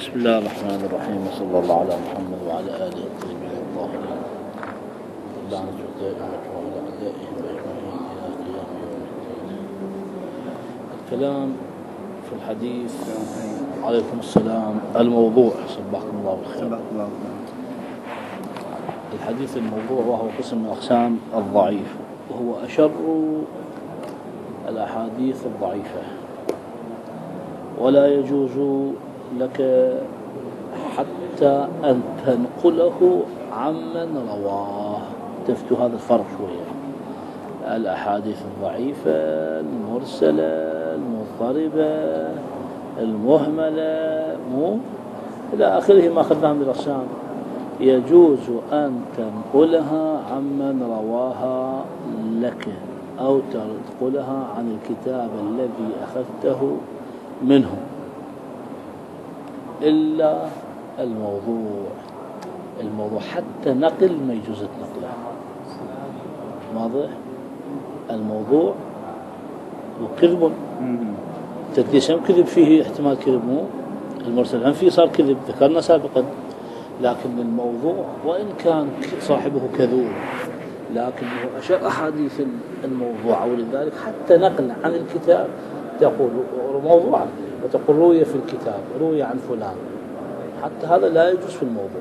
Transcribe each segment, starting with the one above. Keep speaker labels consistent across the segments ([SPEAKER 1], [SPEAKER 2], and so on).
[SPEAKER 1] بسم الله الرحمن الرحيم، وصلى الله على محمد وعلى آله الطيبين الطاهرين، اللعنة الدائمة وعلى أعدائهم أجمعين إلى قيام يوم الدين. الكلام في الحديث. عليكم السلام. الموضوع، صبحكم الله بالخير. الحديث الموضوع وهو قسم من أقسام الضعيف، وهو أشر الأحاديث الضعيفة، ولا يجوز لك حتى أن تنقله عمن رواه. تفتوا هذا الفرق شوية. الأحاديث الضعيفة المرسلة المضطربة المهملة إلى آخره ما أخذناه من الأقسام، يجوز أن تنقلها عمن رواها لك أو تنقلها عن الكتاب الذي أخذته منه، إلا الموضوع حتى نقل ما يجوز نقله. واضح؟ الموضوع وكذب تدليس كذب فيه احتمال كذب، مو المرسل هم فيه صار كذب ذكرنا سابقا، لكن الموضوع وإن كان صاحبه كذوب لكن هو أشر أحاديث الموضوع، ولذلك حتى نقل عن الكتاب تقول موضوعا وتقول روي في الكتاب روي عن فلان، حتى هذا لا يجوز في الموضوع.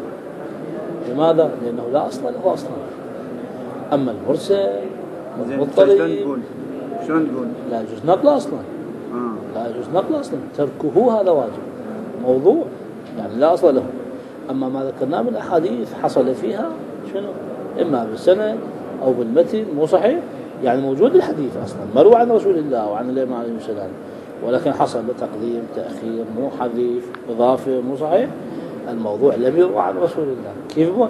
[SPEAKER 1] لماذا؟ لأنه لا أصل له أصلا. أما المرسل والمضطرب
[SPEAKER 2] شلون تقول؟
[SPEAKER 1] لا يجوز نقله أصلا. لا يجوز نقله أصلا، تركه هذا واجب. موضوع يعني لا أصل له. أما ما ذكرناه من الأحاديث حصل فيها شنو؟ إما بالسند أو بالمتن مو صحيح، يعني موجود الحديث أصلا مروي عن رسول الله وعن الإمام عليه السلام، ولكن حصل تقديم تأخير مو حذيف إضافة مو صحيح. الموضوع لم يروى عن رسول الله، كيف هو؟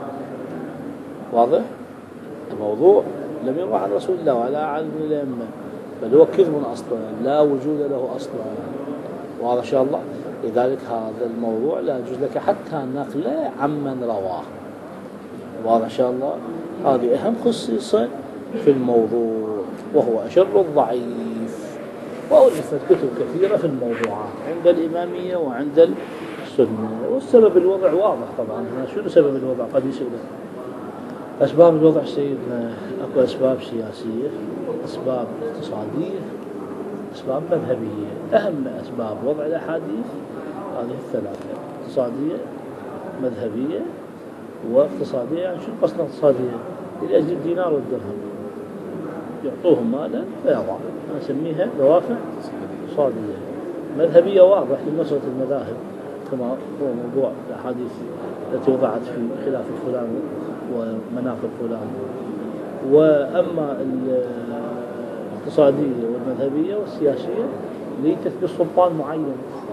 [SPEAKER 1] واضح؟ الموضوع لم يروى عن رسول الله ولا عن الأئمة، بل هو كذب أصلا لا وجود له أصلا. واضح إن شاء الله؟ لذلك هذا الموضوع لا يجوز لك حتى نقله عمن رواه. واضح إن شاء الله؟ هذه أهم خصيصة في الموضوع، وهو أشر الضعيف. وألفت كتب كثيرة في الموضوعات عند الإمامية وعند السنة. والسبب الوضع واضح طبعا. شنو سبب الوضع؟ قد يسأل أسباب الوضع سيدنا. أكو أسباب سياسية، أسباب اقتصادية، أسباب مذهبية. أهم أسباب وضع الأحاديث هذه الثلاثة: اقتصادية مذهبية واقتصادية. يعني شو قصدنا اقتصادية؟ لأجل الدينار والدرهم يعطوهم مالا فيضع، نسميها دوافع اقتصادية. مذهبية واضح لنصرة المذاهب كما هو موضوع الأحاديث التي وضعت في خلاف فلان ومناقب فلان. وأما الاقتصادية والمذهبية والسياسية لتثبيت سلطان معين،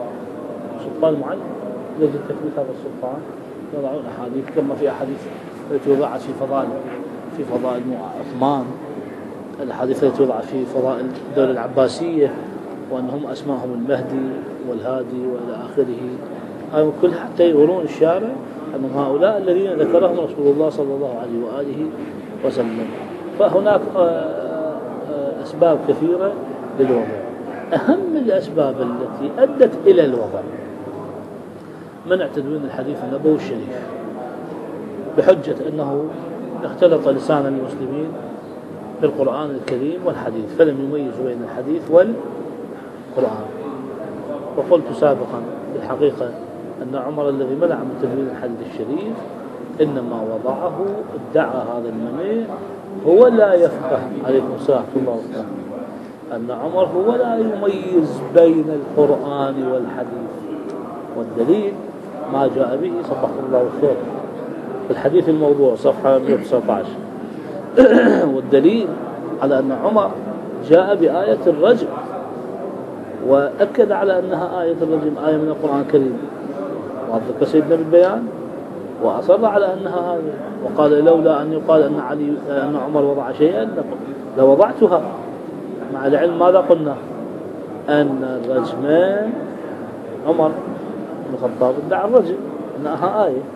[SPEAKER 1] لأجل تثبيت هذا السلطان يضعون أحاديث، كما في أحاديث التي وضعت في فضائل عثمان، الحديث التي وضعت في فضائل الدولة العباسية، وأنهم أسماهم المهدي والهادي وإلى آخره. هذا كل حتى يقولون الشارع أنهم هؤلاء الذين ذكرهم رسول الله صلى الله عليه وآله وسلم. فهناك أسباب كثيرة للوضع. أهم الأسباب التي أدت إلى الوضع منع تدوين الحديث النبوي الشريف بحجة أنه اختلط لسان المسلمين بالقرآن الكريم والحديث، فلم يميزوا بين الحديث والقرآن. وقلت سابقا بالحقيقة أن عمر الذي منع من تدوين الحديث الشريف إنما وضعه ادعى هذا المنع هو لا يفقه. عليكم السلام ورحمة الله وبركاته. أن عمر هو لا يميز بين القرآن والحديث، والدليل ما جاء به صبح الله الخير في الحديث الموضوع صفحة 119. والدليل على أن عمر جاء بآية الرجم وأكد على أنها آية الرجم آية من القرآن الكريم، وذكر سيدنا بالبيان وأصر على أنها هذه، وقال لولا أن يقال أن عمر وضع شيئا لوضعتها. مع العلم ماذا قلنا؟ أن الرجم عمر بن الخطاب ادعى الرجم أنها آية،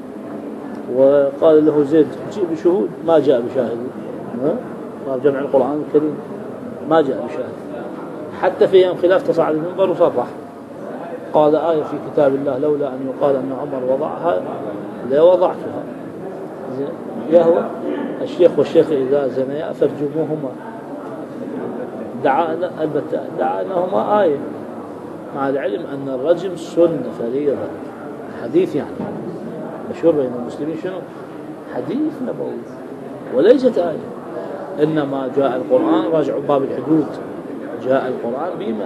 [SPEAKER 1] وقال له زيد جيء بشهود، ما جاء بشاهد. جمع القرآن الكريم ما جاء بشاهد. حتى في يوم خلاف تصعد المنبر وصرح قال آية في كتاب الله لولا أن يقال أن عمر وضعها لوضعتها. يهوى الشيخ والشيخ إذا زنيا فارجموهما، دعا أنهما آية، مع العلم أن الرجم سنة فريضة، حديث يعني مشهور بين المسلمين، شنو؟ حديث نبوي وليست آية. إنما جاء القرآن، راجعوا باب الحدود، جاء القرآن بما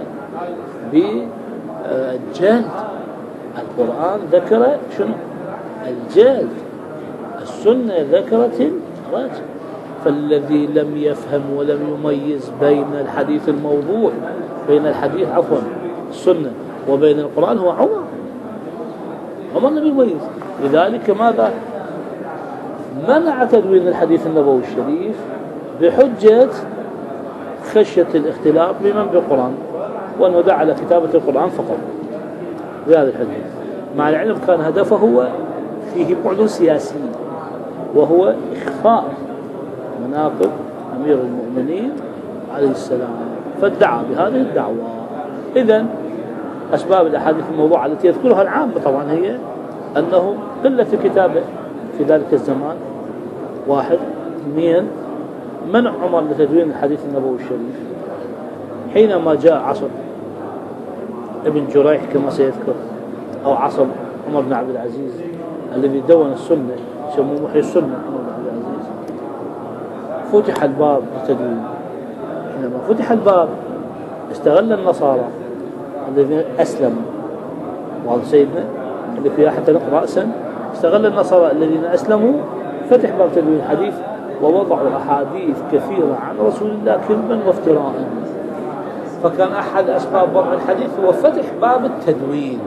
[SPEAKER 1] بالجلد. القرآن ذكر شنو؟ الجلد. السنة ذكرت الرجم. فالذي لم يفهم ولم يميز بين الحديث الموضوع، بين الحديث عفوا السنة وبين القرآن هو عمر لم يميز. لذلك ماذا؟ منع تدوين الحديث النبوي الشريف بحجة خشية الاختلاط بمن بالقرآن، وأنه دعا على كتابة القرآن فقط بهذا الحديث، مع العلم كان هدفه هو فيه بعد سياسي، وهو إخفاء مناقب أمير المؤمنين عليه السلام، فادعى بهذه الدعوة. إذن أسباب الأحاديث الموضوعة التي يذكرها العامة طبعا هي أنه قلة الكتابة في ذلك الزمان، واحد. اثنين، منع عمر لتدوين الحديث النبوي الشريف حينما جاء عصر ابن جريح كما سيذكر، أو عصر عمر بن عبد العزيز الذي دون السنة، يسموه محيي السنة عمر بن عبد العزيز. فتح الباب لتدوين. حينما فتح الباب استغل النصارى الذين أسلموا، وهذا سيدنا اللي فيها حتى نقرأ رأسا، استغل النصارى الذين أسلموا فتح باب تدوين الحديث، ووضعوا أحاديث كثيرة عن رسول الله كذبا وافتراء. فكان أحد أسباب وضع الحديث هو فتح باب التدوين.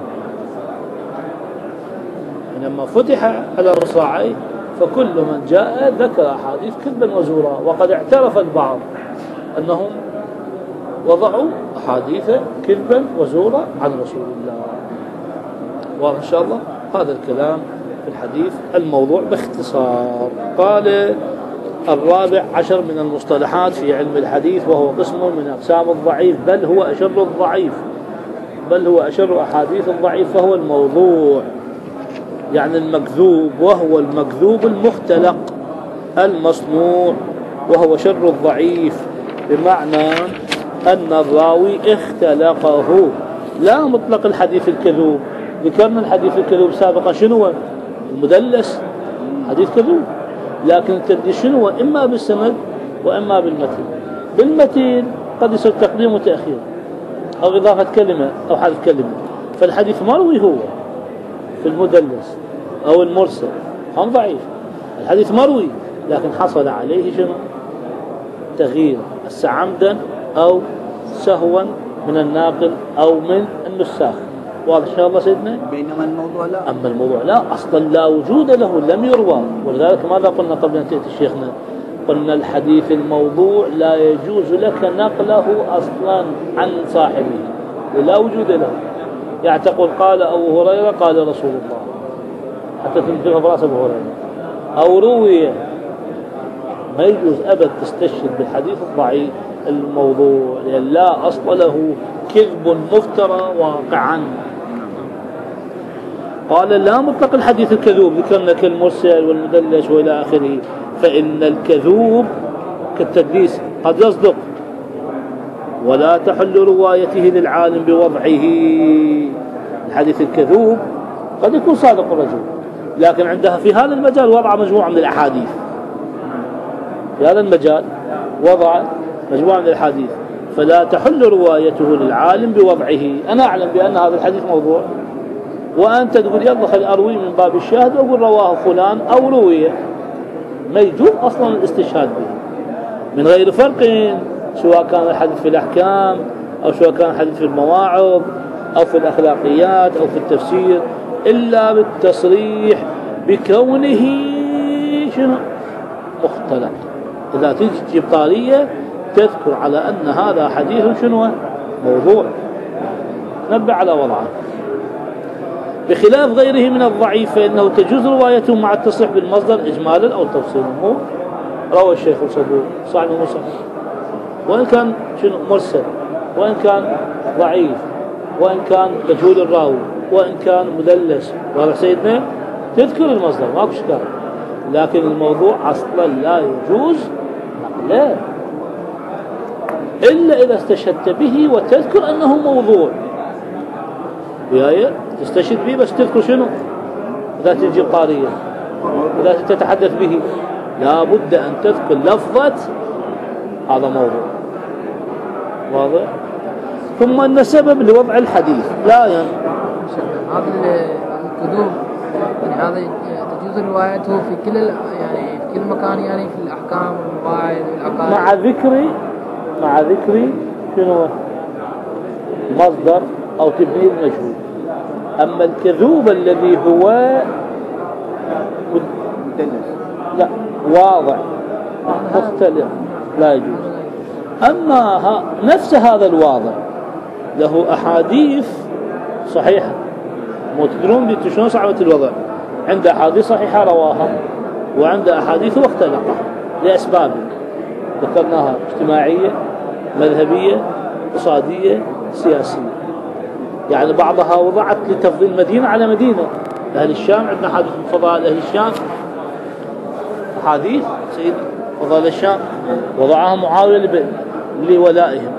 [SPEAKER 1] لما فتح على الرصاعي فكل من جاء ذكر أحاديث كذبا وزورا، وقد اعترف البعض أنهم وضعوا أحاديث كذبا وزورا عن رسول الله. وإن شاء الله هذا الكلام في الحديث الموضوع باختصار. قال: الرابع عشر من المصطلحات في علم الحديث، وهو قسم من أقسام الضعيف، بل هو أشر الضعيف، بل هو أشر أحاديث الضعيف، فهو الموضوع، يعني المكذوب، وهو المكذوب المختلق المصنوع، وهو شر الضعيف، بمعنى أن الراوي اختلقه، لا مطلق الحديث الكذوب. ذكرنا الحديث الكذوب سابقا، شنو هو؟ المدلس حديث كذوب، لكن التدليس شنو هو؟ إما بالسند وإما بالمتن. بالمتن قد يصير تقديم وتأخير، أو إضافة كلمة أو حذف كلمة، فالحديث مروي هو في المدلس أو المرسل هم ضعيف. الحديث مروي لكن حصل عليه شنو؟ تغيير، عمدا أو سهوا من الناقل أو من النساخ. واضح إن شاء الله سيدنا؟
[SPEAKER 2] بينما الموضوع لا.
[SPEAKER 1] أما الموضوع لا، أصلا لا وجود له، لم يروى. ولذلك ماذا قلنا قبل أن تأتي شيخنا؟ قلنا الحديث الموضوع لا يجوز لك نقله أصلا عن صاحبه، ولا وجود له. يعني تقول قال أبو هريرة قال رسول الله، حتى تنتبه براس أبو هريرة، أو روي، ما يجوز أبد تستشهد بالحديث الضعيف الموضوع، لأن لا أصل له، كذب مفترى واقعا. قال: لا مطلق الحديث الكذوب، ذكرنا كالمرسل والمدلس وإلى آخره، فإن الكذوب كالتدليس قد يصدق ولا تحل روايته للعالم بوضعه. الحديث الكذوب قد يكون صادق الرجل، لكن عندها في هذا المجال وضع مجموعة من الأحاديث، في هذا المجال وضع مجموعة من الحديث، فلا تحل روايته للعالم بوضعه. أنا أعلم بأن هذا الحديث موضوع، وأنت تقول يلا خل أروي من باب الشاهد، وأقول رواه فلان أو رويه، ما يجوز أصلا الاستشهاد به، من غير فرق، سواء كان الحديث في الأحكام أو سواء كان الحديث في المواعظ أو في الأخلاقيات أو في التفسير، إلا بالتصريح بكونه شنو؟ مختلق. إذا تجي تجيب طارية تذكر على أن هذا حديث شنو؟ موضوع، نبع على وضعه. بخلاف غيره من الضعيف فإنه تجوز روايته مع التصريح بالمصدر إجمالا أو تفصيلا. هو روى الشيخ الصدوق صحيح ومصحح، وإن كان شنو مرسل، وإن كان ضعيف، وإن كان مجهول الراوي وإن كان مدلس، واضح سيدنا؟ تذكر المصدر ماكو إشكال، لكن الموضوع أصلا لا يجوز نقله إلا إذا استشهدت به وتذكر أنه موضوع. وياي تستشهد به بس تذكر شنو؟ إذا تجي قارية، إذا تتحدث به لا بد أن تذكر لفظة هذا موضوع. واضح؟ ثم أن سبب لوضع الحديث لا هذا
[SPEAKER 3] الكذوب يعني هذا تجوز روايته في كل يعني في كل مكان، يعني في الأحكام والقواعد والعقائد
[SPEAKER 1] مع ذكر شنو مصدر أو تبني المجهول. أما الكذوب الذي هو لا واضح مختلف لا يجوز. أما نفس هذا الواضح له أحاديث صحيحة، مو تدرون شلون صعبة الوضع، عند أحاديث صحيحة رواها وعند أحاديث واختلقها لأسباب ذكرناها، اجتماعية مذهبية اقتصادية سياسية. يعني بعضها وضعت لتفضيل مدينة على مدينة. أهل الشام عندنا حديث فضائل أهل الشام، حديث سيد فضائل الشام وضعها معاوية لولائهم.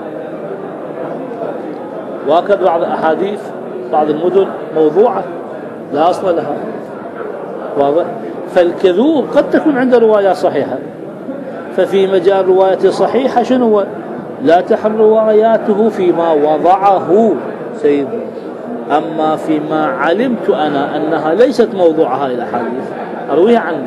[SPEAKER 1] وهكذا بعض أحاديث بعض المدن موضوعة لا أصل لها. واضح؟ فالكذوب قد تكون عنده رواية صحيحة، ففي مجال رواية صحيحة شنو هو؟ لا تحل رواياته فيما وضعه سيد. أما فيما علمت أنا أنها ليست موضوع هاي الأحاديث أرويها عنه.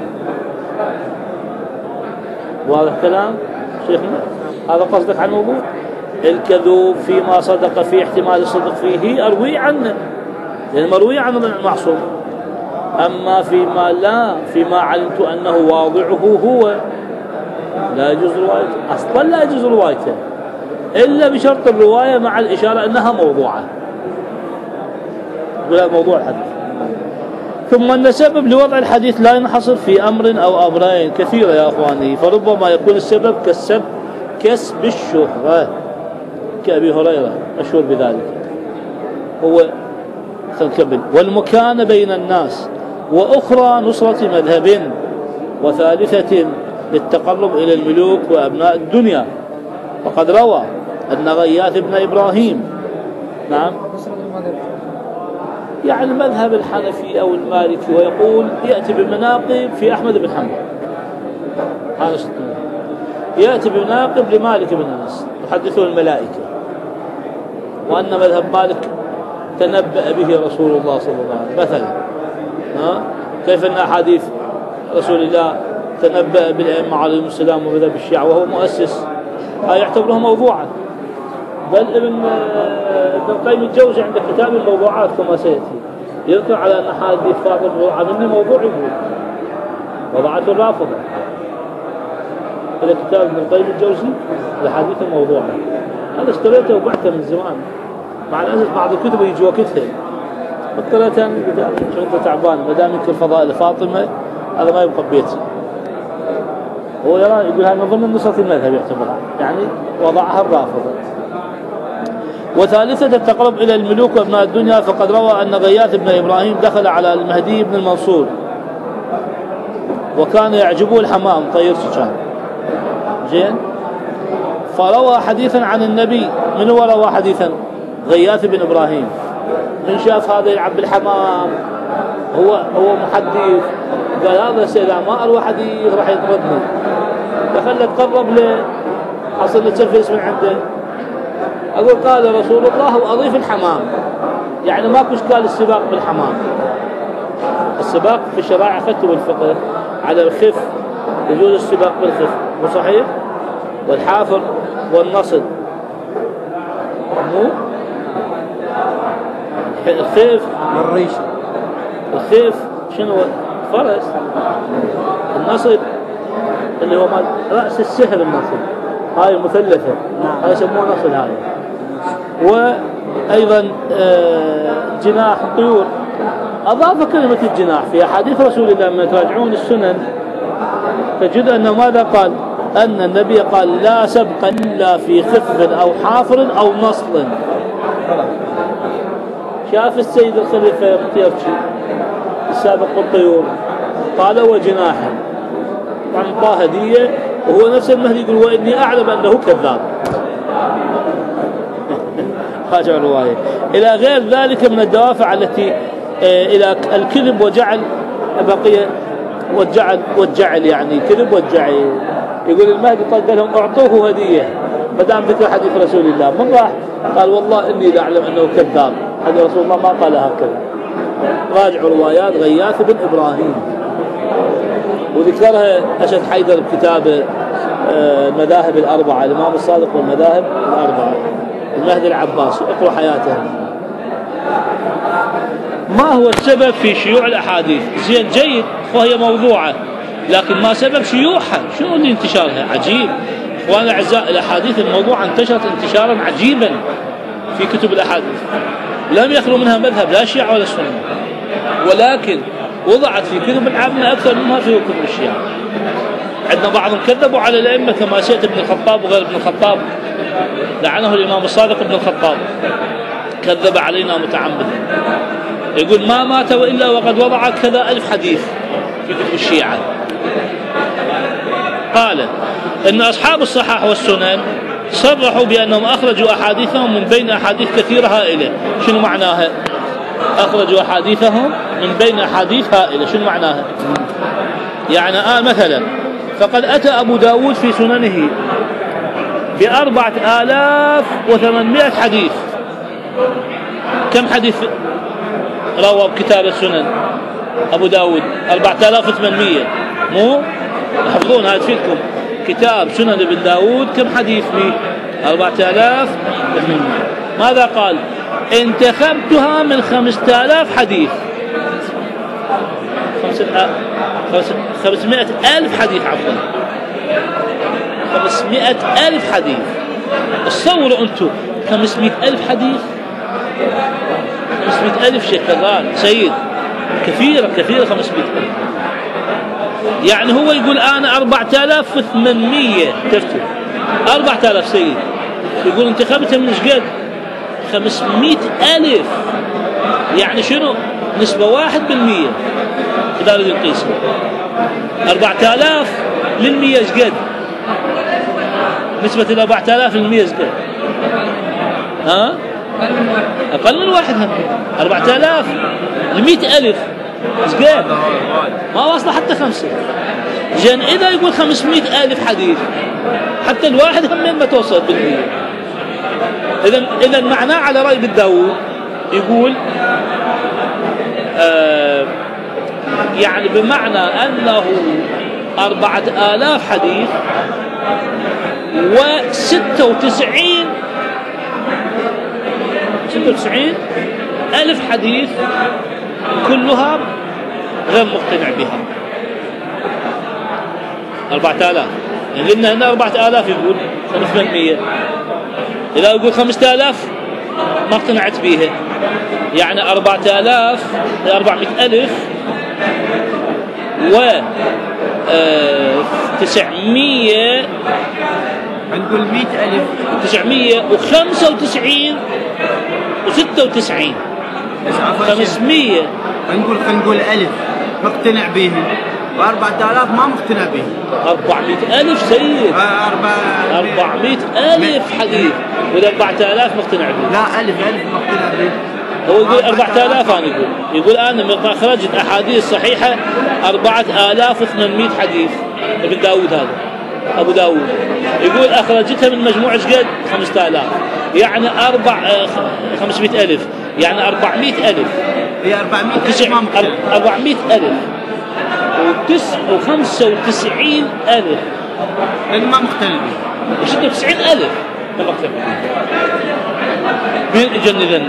[SPEAKER 1] واضح كلام شيخنا؟ هذا قصدك عن الموضوع؟ الكذوب فيما صدق فيه احتمال الصدق فيه أروي عنه، لأن مروي عن المعصوم. أما فيما علمت أنه واضعه هو لا يجوز روايته، أصلا لا يجوز روايته إلا بشرط الرواية مع الإشارة أنها موضوعة، ولا موضوع الحديث. ثم أن سبب لوضع الحديث لا ينحصر في أمر أو أمرين كثيرة يا أخواني، فربما يكون السبب كسب الشهرة كأبي هريرة مشهور بذلك، هو خلكبل، والمكان بين الناس، وأخرى نصرة مذهب، وثالثة للتقرب إلى الملوك وأبناء الدنيا. وقد روى أن غياث بن إبراهيم نعم يعني المذهب الحنفي أو المالكي، ويقول يأتي بالمناقب في أحمد بن حنبل، يأتي بمناقب لمالك بن أنس يحدثه الملائكة، وأن مذهب مالك تنبأ به رسول الله صلى الله عليه وسلم مثلا. كيف أن أحاديث رسول الله تنبأ بالأئمة عليهم السلام ومذهب الشيعة وهو مؤسس، هذا يعتبره موضوعا. بل ابن القيم الجوزي عند كتاب الموضوعات كما سيأتي يذكر على أن حديث فاطمة موضوعة منه موضوع، يقول وضعته الرافضة. هذا كتاب ابن القيم الجوزي الحديث الموضوعة، هذا اشتريته وبعته من زمان، مع الأسف بعض الكتب يجي وقتها فكرتها شنطة تعبان ما دام يذكر فضائل فاطمة هذا ما يبقى ببيتي. هو يرى يقول هذا من ضمن نصرة المذهب يعتبرها، يعني وضعها الرافضة. وثالثة التقرب إلى الملوك وابناء الدنيا، فقد روى أن غياث بن إبراهيم دخل على المهدي بن المنصور وكان يعجبه الحمام طير سكان زين، فروى حديثا عن النبي. من هو روى حديثا؟ غياث بن إبراهيم. من شاف هذا يلعب بالحمام هو محدث، قال هذا سيدا ما أروى حديث راح يطردني، فخلت قرب له حصل نتنفس من عنده. أقول قال رسول الله وأضيف الحمام، يعني ماكو إشكال السباق بالحمام. السباق في الشرائع فتوى الفقه على الخف يجوز السباق بالخف، مو صحيح؟ والحافر والنصل مو الخيف
[SPEAKER 3] والريش.
[SPEAKER 1] الخيف شنو؟ فرس. النصل اللي هو رأس السهر، النصل هاي مثلثة هاي يسموها نصل هاي. وأيضا جناح الطيور، أضاف كلمة الجناح في أحاديث رسول الله. لما تراجعون السنن تجد أنه ماذا قال؟ أن النبي قال لا سبق إلا في خف أو حافر أو نصل. شاف السيد الخليفة مطيرشي السابق بالطيور، قال وجناحه، طبعا انطاه هدية، وهو نفس المهدي يقول وإني أعلم أنه كذاب. راجع الرواية. إلى غير ذلك من الدوافع التي إلى الكذب وجعل بقية والجعل يعني كذب والجعل. يقول المهدي قال لهم أعطوه هدية ما دام ذكر حديث رسول الله، من راح؟ قال والله إني لا أعلم أنه كذاب، حديث رسول الله ما قال هكذا. راجعوا روايات غياث بن إبراهيم، وذكرها أشد حيدر بكتابه المذاهب الأربعة، الإمام الصادق والمذاهب الأربعة، المهدي العباسي، اقرأ حياته. ما هو السبب في شيوع الأحاديث؟ زين جيد، وهي موضوعة، لكن ما سبب شيوعها؟ شنو اللي انتشارها؟ عجيب اخواننا الاعزاء، الاحاديث الموضوعة انتشرت انتشارا عجيبا في كتب الاحاديث، لم يخلو منها مذهب لا شيعة ولا سنة، ولكن وضعت في كتب العامة اكثر منها في كتب الشيعة. عندنا بعضهم كذبوا على الائمة كما سيد ابن الخطاب وغير ابن الخطاب، لعنه الامام الصادق ابن الخطاب، كذب علينا متعمدا، يقول ما مات والا وقد وضع كذا 1000 حديث في كتب الشيعة. قال إن أصحاب الصحاح والسنن صرحوا بأنهم أخرجوا أحاديثهم من بين أحاديث كثيرة هائلة. شنو معناها؟ أخرجوا أحاديثهم من بين أحاديث هائلة، شنو معناها؟ يعني مثلا فقد أتى أبو داود في سننه ب4800 حديث. كم حديث روى بكتاب السنن أبو داود؟ 4800. مو تحفظون هذا فيكم، كتاب سنن ابن داود كم حديث فيه؟ 4800. ماذا قال؟ انتخبتها من 5000 حديث، 500,000 حديث، عفوا 500,000 حديث. تصوروا أنتم 500,000 حديث، 500,000 شيخ كرار سيد، كثيرة 500,000. يعني هو يقول أنا 4800 تفتح 4000 سيد، يقول انتخبتها من شقد 500,000، يعني شنو؟ نسبة 1% إذا نريد نقيسها. 4000 للمية شقد؟ نسبة 4000 للمية شقد؟ ها؟ أقل من واحد. هم 4000 ل100,000 شقد؟ ما واصله حتى 5. زين إذا يقول 500,000 حديث، حتى الواحد هم ما توصل بالمية. إذا معناه على رأي ابن داود يقول يعني بمعنى أنه 4000 حديث و96 ألف حديث كلها غير مقتنع بها. 4000 يعني قلنا هنا 4000 يقول 500. إذا يقول 5000 ما اقتنعت بيها، يعني 400,000 و 900
[SPEAKER 2] نقول 100,000
[SPEAKER 1] 995 و96 500.
[SPEAKER 2] نقول 1000 مقتنع بيهم، و4000 ما مقتنع بيهم.
[SPEAKER 1] 400,000 سيد، 400,000 حديث، وإذا 4000 مقتنع بيهم.
[SPEAKER 2] لا 1000 مقتنع بيهم.
[SPEAKER 1] هو يقول 4000. أنا يقول أنا أخرجت أحاديث صحيحة 4800 حديث. ابن داود هذا أبو داود يقول أخرجتها من مجموعة قد 5000، يعني 500,000، يعني 400,000.
[SPEAKER 2] هي 400,000 ما مقتنع.
[SPEAKER 1] 400,000 و95,000
[SPEAKER 2] اللي ما مقتنع بيه،
[SPEAKER 1] 96,000 ما مقتنع بيه. يجنن.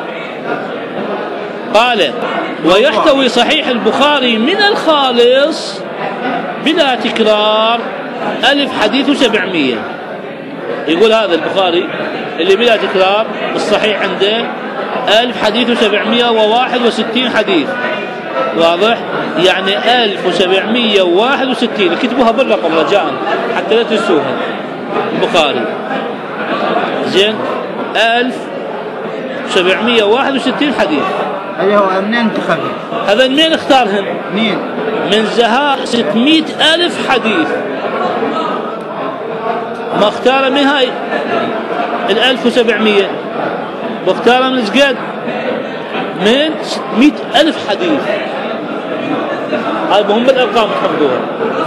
[SPEAKER 1] قال ويحتوي صحيح البخاري من الخالص بلا تكرار 1000 حديث و700. يقول هذا البخاري اللي بلا تكرار الصحيح عنده 1000 حديث و761 حديث. واضح؟ يعني 1761. كتبوها بالرقم رجاء حتى لا تنسوها. البخاري زين 1000 761 حديث.
[SPEAKER 2] هذا هو منين انتخبه؟
[SPEAKER 1] هذا منين اختارهن؟
[SPEAKER 2] منين؟
[SPEAKER 1] من زهاء 600,000 حديث، ما اختار منها 1700، واختار من زقد من 600,000 حديث. هاي هم الأرقام تحفظوها.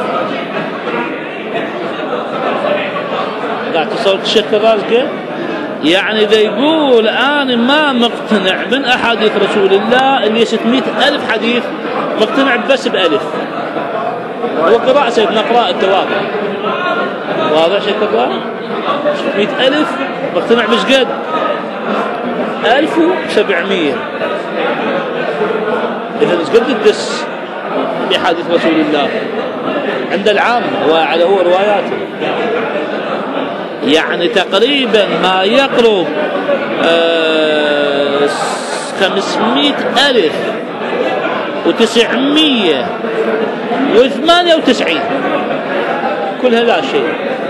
[SPEAKER 1] قاعد تصور الشيخ الرازقي يعني إذا يقول أنا ما مقتنع من أحاديث رسول الله اللي 600,000 حديث، مقتنع بس بألف. وقراءة سيدنا قراءة التواضع واضح شيخ الرازقي 600,000 مقتنع بس قد 1700. إذا مش قد الدس بحديث رسول الله عند العام وعلى هو رواياته، يعني تقريبا ما يقرب 500,998 كلها لا شيء.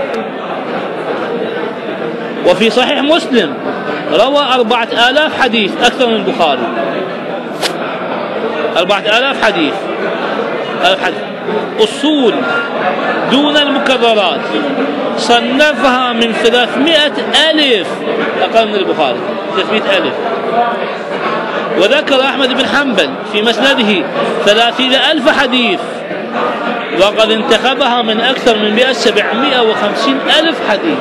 [SPEAKER 1] وفي صحيح مسلم روى 4,000 حديث، أكثر من البخاري. 4,000 حديث أصول دون المكررات، صنفها من 300,000 أقل من البخاري 300,000. وذكر أحمد بن حنبل في مسنده 30,000 حديث، وقد انتخبها من أكثر من 750,000 حديث.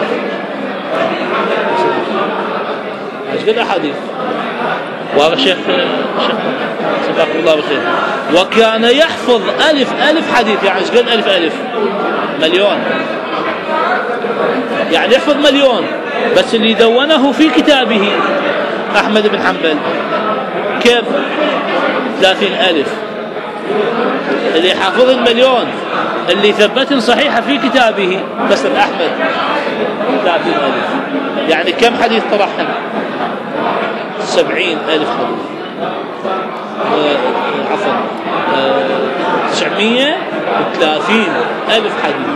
[SPEAKER 1] ايش قد أحاديث؟ وهذا الشيخ سبحانه الله بخير. وكان يحفظ 1000 حديث، يعني ايش قد 1000 مليون، يعني يحفظ مليون. بس اللي دونه في كتابه أحمد بن حنبل كيف 30,000. اللي حافظ المليون اللي ثبتن صحيحة في كتابه بس أحمد 30,000. يعني كم حديث طرحهم؟ 70,000 حديث. عفوا 930,000 حديث.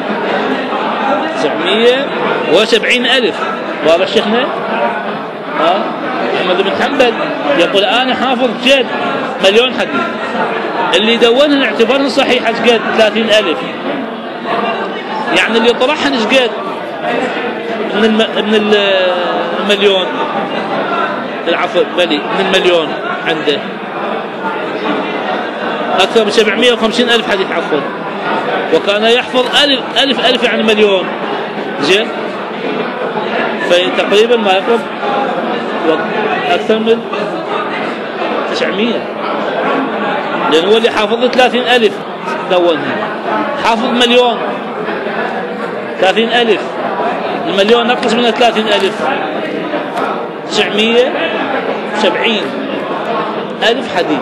[SPEAKER 1] 970,000. واضح شيخنا؟ أحمد بن حنبل يقول أنا حافظ جد مليون حديث، اللي دونهن اعتبرهن صحيح قد 30,000. يعني اللي طرحهن قد من المليون، العفو بلي من المليون عنده أكثر من 750,000 حديث عفوا. وكان يحفظ 1000 يعني مليون زين، فتقريبا ما يقرب أكثر من 900، لأن هو اللي حافظ 30,000 دونها، حافظ مليون 30,000. المليون نقص منها 30,000، 970,000 حديث.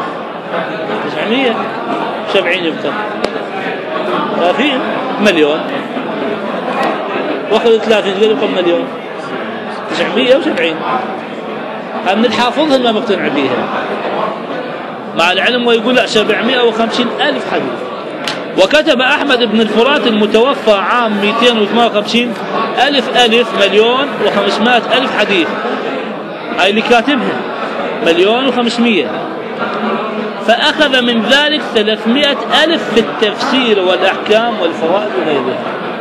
[SPEAKER 1] 970 يبقى 30 مليون، واخذ 30 يبقى مليون 970. من الحافظها ما مقتنع بها مع العلم، ويقول لا 750,000 حديث. وكتب أحمد بن الفرات المتوفى عام 258 ألف مليون و500,000 حديث، هاي اللي كاتبها 1,500,000. فأخذ من ذلك 300,000 في التفسير والأحكام والفوائد وغيرها.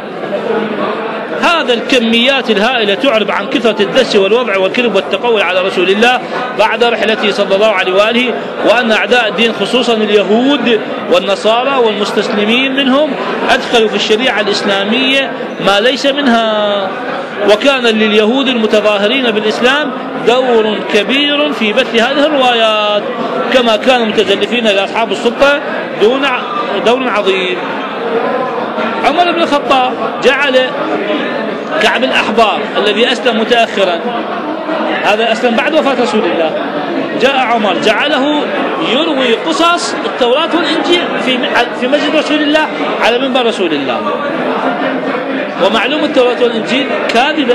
[SPEAKER 1] هذا الكميات الهائلة تعرب عن كثرة الدس والوضع والكذب والتقول على رسول الله بعد رحلته صلى الله عليه وآله، وأن أعداء الدين خصوصا اليهود والنصارى والمستسلمين منهم أدخلوا في الشريعة الإسلامية ما ليس منها. وكان لليهود المتظاهرين بالإسلام دور كبير في بث هذه الروايات، كما كانوا متزلفين لأصحاب السلطة دور عظيم. عمر بن الخطاب جعل كعب الأحبار الذي أسلم متأخرا، هذا أسلم بعد وفاة رسول الله، جاء عمر جعله يروي قصص التوراة والإنجيل في مسجد رسول الله على منبر رسول الله. ومعلوم التوراة والإنجيل كاذبة،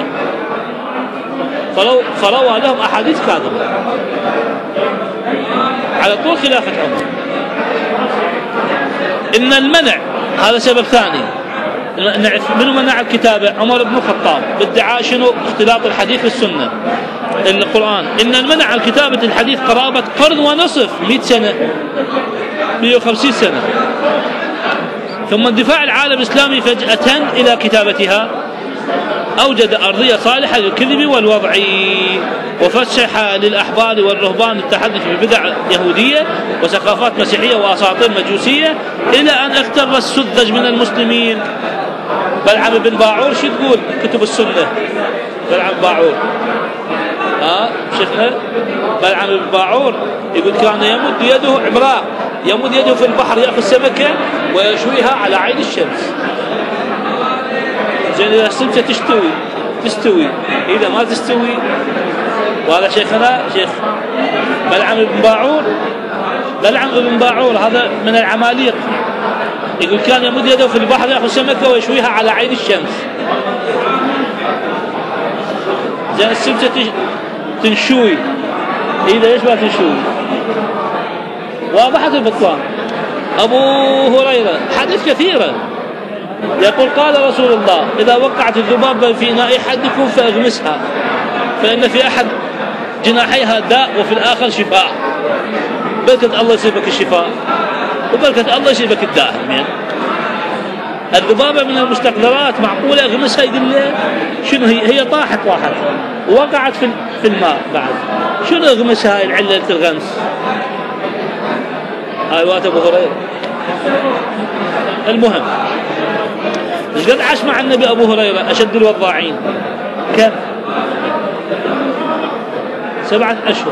[SPEAKER 1] فروى لهم أحاديث كاذبة على طول خلافة عمر. إن المنع هذا سبب ثاني، منو منع الكتابة؟ عمر بن الخطاب بادعاء شنو؟ اختلاط الحديث بالسنة. القرآن إن المنع عن كتابة الحديث قرابة قرن ونصف 100 سنة 150 سنة. ثم اندفاع العالم الإسلامي فجأة إلى كتابتها أوجد أرضية صالحة للكذب والوضع، وفسح للأحبار والرهبان التحدث ببدع يهودية وثقافات مسيحية وأساطير مجوسية، إلى أن اغتر السذج من المسلمين. بلعم بن باعور شو تقول كتب السنة؟ بلعم باعور شيخنا بلعم بن باعور يقول كان يمد يده عمراء، يمد يده في البحر يأخذ سمكة ويشويها على عين الشمس. زين إذا السمكة تستوي، إذا ما تستوي. وهذا شيخنا شيخ بلعم بن باعور. بلعم بن باعور هذا من العماليق، يقول كان يمد يده في البحر يأخذ سمكة ويشويها على عين الشمس. زين السمكة تنشوي، إذا ليش ما تنشوي؟ واضحة البطلان. أبو هريرة حديث كثيرة يقول قال رسول الله إذا وقعت الذبابة في إناء أحدكم فأغمسها، فإن في أحد جناحيها داء وفي الآخر شفاء. بركة الله يصيبك الشفاء وبركة الله يصيبك الداء. الذبابة من المستقذرات، معقولة أغمسها؟ يقول لي شنو هي طاحت ووقعت في الماء بعد، شنو أغمسها العلة الغمس؟ آيوات أبو هريرة. المهم إيش قد عاش مع النبي أبو هريرة؟ أشد الوضاعين كم؟ 7 أشهر.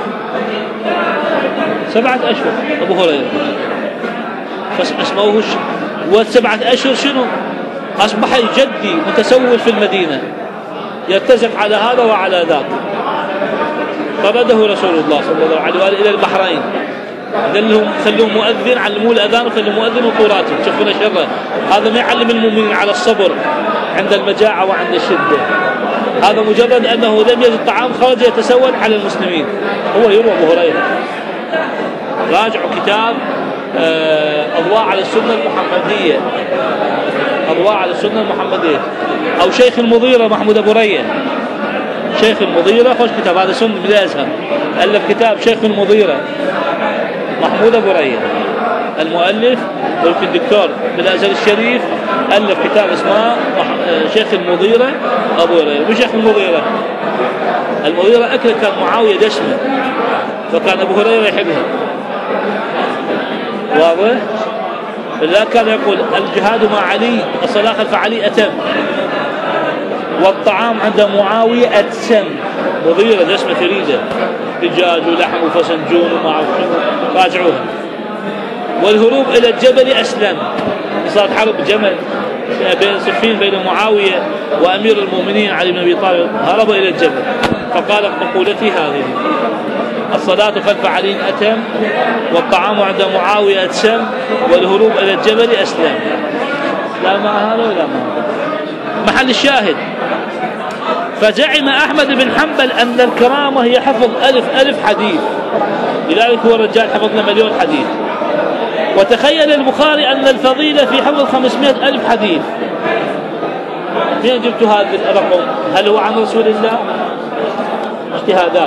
[SPEAKER 1] 7 أشهر أبو هريرة فاسموه و7 أشهر شنو؟ أصبح جدي متسول في المدينة يرتزق على هذا وعلى ذاك. طرده رسول الله صلى الله عليه وآله إلى البحرين، قال لهم خلوه مؤذن، علموه الأذان وخلوه مؤذن وقراتب. شوفونا شره، هذا ما يعلم المؤمنين على الصبر عند المجاعة وعند الشدة. هذا مجرد أنه لم يجد طعام خرج يتسول على المسلمين. هو يروى أبو هريرة. راجعوا كتاب أضواء على السنة المحمدية، أضواء على السنة المحمدية، أو شيخ المضيرة محمود أبو رية. شيخ المضيرة خوش كتاب، هذا سنة من الأزهر، ألف كتاب شيخ المضيرة محمود أبو رية المؤلف، ويمكن الدكتور بالأزهر الشريف ألف كتاب اسمه شيخ المضيرة أبو رية. مش شيخ المضيرة أكله كان معاوية دشمة، فكان أبو هريرة يحبها. واضح؟ فلذلك كان يقول الجهاد مع علي الصلاة خلف علي أتم، والطعام عند معاوية أتسم. مضيرة دشمة ثريدة، دجاج ولحم وفسنجون وما أعرف شنو، راجعوها. والهروب إلى الجبل أسلم. صارت حرب جمل بين صفين بين معاوية وأمير المؤمنين علي بن أبي طالب، هرب إلى الجبل فقالت مقولتي هذه: الصلاة خلف علي أتم، والطعام عند معاوية أتسم، والهروب إلى الجبل أسلم. لا مع هذا ولا مع هذا. محل الشاهد: فزعم أحمد بن حنبل أن الكرامة هي حفظ ألف حديث، لذلك هو الرجال حفظنا 1,000,000 حديث. وتخيل البخاري أن الفضيلة في حفظ 500,000 حديث. من جبت هذا الرقم؟ هل هو عن رسول الله؟ اجتهادات.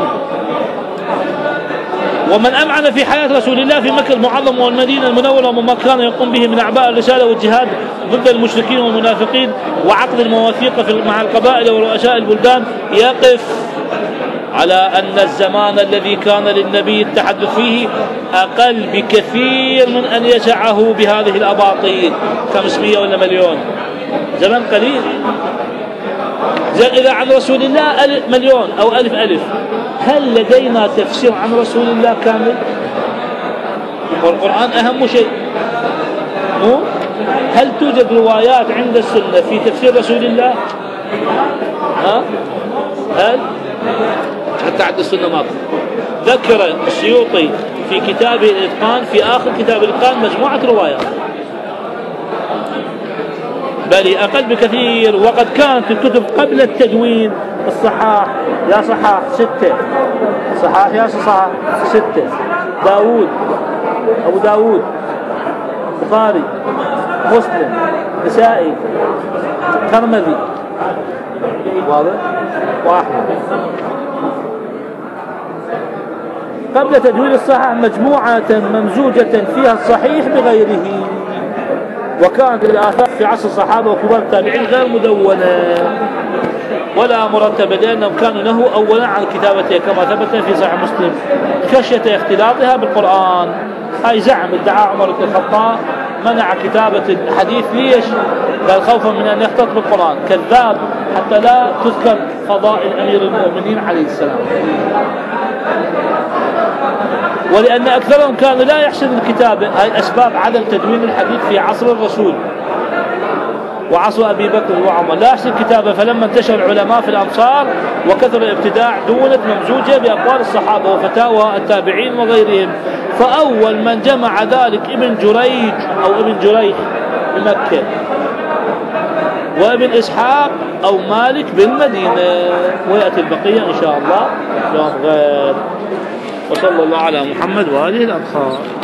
[SPEAKER 1] ومن أمعن في حياة رسول الله في مكة المعظمة والمدينة المنورة وما كان يقوم به من أعباء الرسالة والجهاد ضد المشركين والمنافقين وعقد المواثيق مع القبائل ورؤساء البلدان، يقف على أن الزمان الذي كان للنبي التحدث فيه أقل بكثير من أن يسعه بهذه الأباطيل 500 ولا 1,000,000. زمن قليل. إذا عن رسول الله 1,000,000 أو 1000,000، هل لدينا تفسير عن رسول الله كامل؟ والقرآن أهم شيء. هل توجد روايات عند السنة في تفسير رسول الله؟ هل؟ حتى عند السنة ماكو. ذكر السيوطي في كتابه الإتقان، في آخر كتاب الإتقان، مجموعة روايات، بل أقل بكثير. وقد كانت الكتب قبل التدوين الصحاح يا صحاح 6، صحاح يا صحاح 6، داود، أبو داود، بخاري، مسلم، نسائي، ترمذي، واضح؟ وأحمد. قبل تدوين الصحيح مجموعة ممزوجة فيها الصحيح بغيره، وكانت الآثار في عصر الصحابة وكبار التابعين غير مدونة ولا مرتبة، لأنهم كانوا نهوا أولا عن كتابتها كما ثبت في صحيح مسلم خشية اختلاطها بالقرآن. هاي زعم ادعى عمر بن الخطاب منع كتابة الحديث. ليش؟ قال خوفا من أن يختلط بالقرآن. كذاب، حتى لا تذكر فضائل أمير المؤمنين عليه السلام. ولأن أكثرهم كانوا لا يحسن الكتابة. هاي أسباب عدم تدوين الحديث في عصر الرسول وعصر أبي بكر وعمر، لا يحسن الكتابة. فلما انتشر العلماء في الأمصار وكثر الابتداع دونت ممزوجة بأقوال الصحابة وفتاوى التابعين وغيرهم. فأول من جمع ذلك ابن جريج أو ابن جريح بمكة، وابن إسحاق أو مالك بالمدينة، ويأتي البقية إن شاء الله يوم غير. وصلى الله على محمد وآله الأطهار.